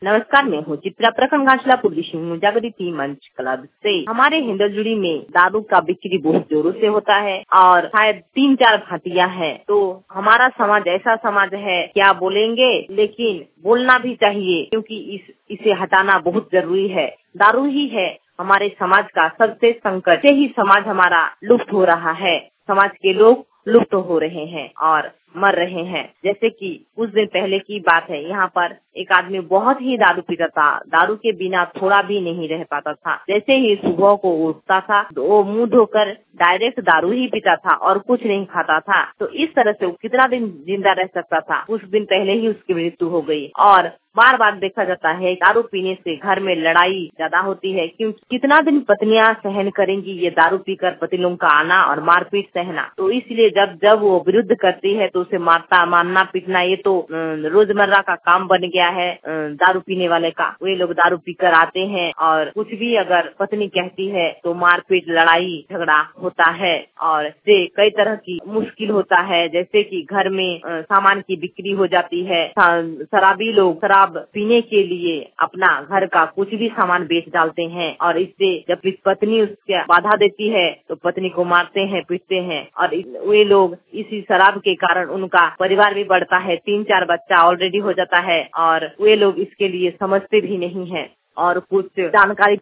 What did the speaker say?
नमस्कार, मैं हूँ चित्रा, प्रखंड घाटशिला पूर्वी सिंहभूम जागृति मंच क्लब से। हमारे हिंदोजुड़ी में दारू का बिक्री बहुत जोरों से होता है और शायद 3-4 भाटियां हैं। तो हमारा समाज ऐसा समाज है, क्या बोलेंगे, लेकिन बोलना भी चाहिए क्योंकि इसे हटाना बहुत जरूरी है। दारू ही है हमारे समाज का सबसे संकट, से ही समाज हमारा लुप्त हो रहा है। समाज के लोग लुप्त हो रहे हैं और मर रहे हैं। जैसे कि कुछ दिन पहले की बात है, यहाँ पर एक आदमी बहुत ही दारू पीता था। दारू के बिना थोड़ा भी नहीं रह पाता था। जैसे ही सुबह को उठता था वो मुंह धोकर डायरेक्ट दारू ही पीता था और कुछ नहीं खाता था। तो इस तरह से वो कितना दिन जिंदा रह सकता था। कुछ दिन पहले ही उसकी मृत्यु हो गई। और बार बार देखा जाता है दारू पीने से घर में लड़ाई ज्यादा होती है, क्योंकि कितना दिन पत्नियां सहन करेंगी ये दारू पीकर पति लोगों का आना और मारपीट सहना। तो इसलिए जब वो विरुद्ध करती है तो उसे मारना पीटना ये तो रोजमर्रा का काम बन गया है दारू पीने वाले का। वे लोग दारू पीकर आते हैं और कुछ भी अगर पत्नी कहती है तो मारपीट लड़ाई झगड़ा होता है और से कई तरह की मुश्किल होता है। जैसे कि घर में सामान की बिक्री हो जाती है। शराबी लोग शराब पीने के लिए अपना घर का कुछ भी सामान बेच डालते हैं और इससे जब पत्नी उसके बाधा देती है तो पत्नी को मारते हैं, पीटते हैं। और वे लोग इसी शराब के कारण उनका परिवार भी बढ़ता है, 3-4 बच्चा ऑलरेडी हो जाता है और वे लोग इसके लिए समझते भी नहीं है। और कुछ जानकारी